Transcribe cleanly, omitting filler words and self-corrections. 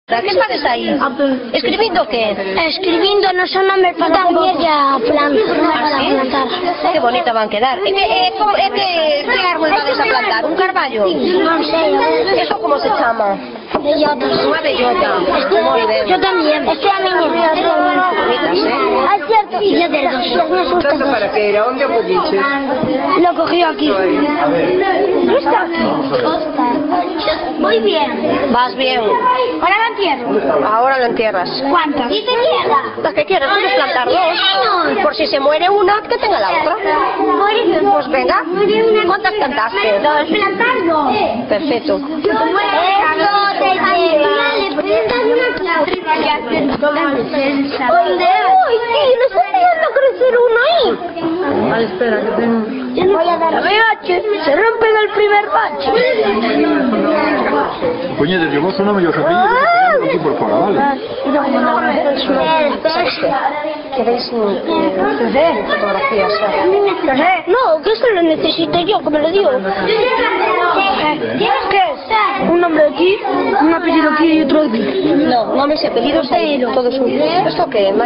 ¿Qué estás ahí? ¿Escribiendo qué? Escribindo no son nombres para cambiar ya plantar. Qué bonita van a quedar. ¿Qué árbol vais a plantar? ¿Un carballo? Non sei. ¿Eso cómo se llama? Bellotas. Una bellota. Muy bien. Yo también. Este es a mi Bonitas, ¿eh? Ah, es cierto. Y yo de los ¿Tanto para qué era? ¿Dónde apundiche? Lo cogió aquí. No está aquí. Muy bien. Vas bien. Ahora lo entierro. Ahora lo entierras. ¿Cuántas? Dice tierra. Las que quieras, puedes plantar dos. Por si se muere una, que tenga la otra. Pues venga. ¿Cuántas plantaste? Dos. Plantar dos. Perfecto. Eso te lleva. Le presentas una clave. ¡Ay, tío! ¡Le está empezando a crecer uno ahí! Ay, espera, que tengo... Yo no voy a dar. Se rompe en el primer bache. Puñetes, yo vos no me yo aquí por fuera, ¿vale? ¿Sabes qué? ¿Queréis fotografías? No, que eso lo necesito yo, que me lo digo. ¿Qué es? Un nombre aquí, un apellido aquí y otro aquí. No, nombres y apellidos, todos juntos. ¿Esto qué?